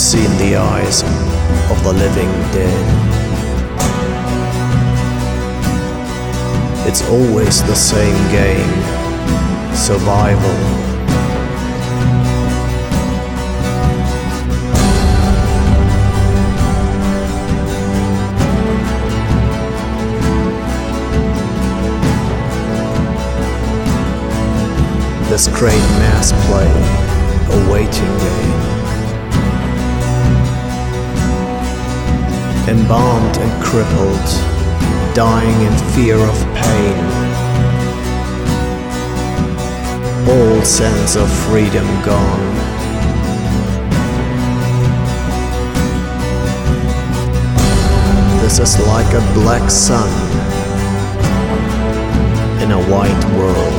seen the eyes of the living dead. It's always the same game, survival. This great mass play, a waiting game. Embalmed and crippled, dying in fear of pain. All sense of freedom gone. This is like a black sun in a white world.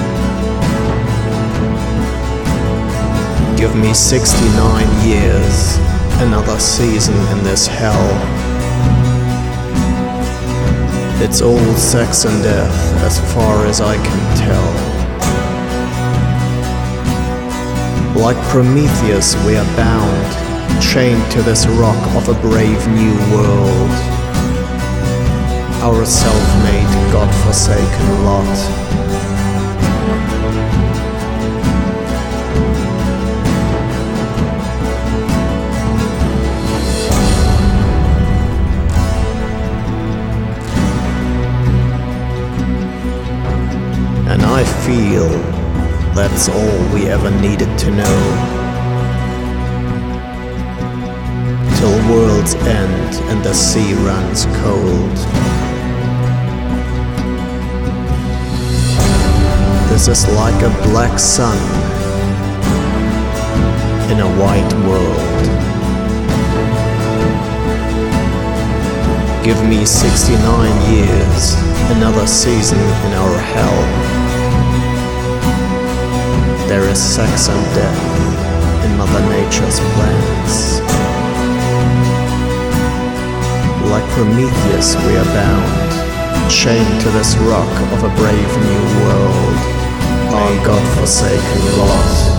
Give me 69 years, another season in this hell. It's all sex and death as far as I can tell. Like Prometheus we are bound, chained to this rock of a brave new world. Our self-made, God-forsaken lot. And I feel that's all we ever needed to know. Till worlds end and the sea runs cold. This is like a black sun in a white world. Give me 69 years, another season in our hell. There is sex and death in Mother Nature's plans. Like Prometheus we are bound, chained to this rock of a brave new world, our God-forsaken lot.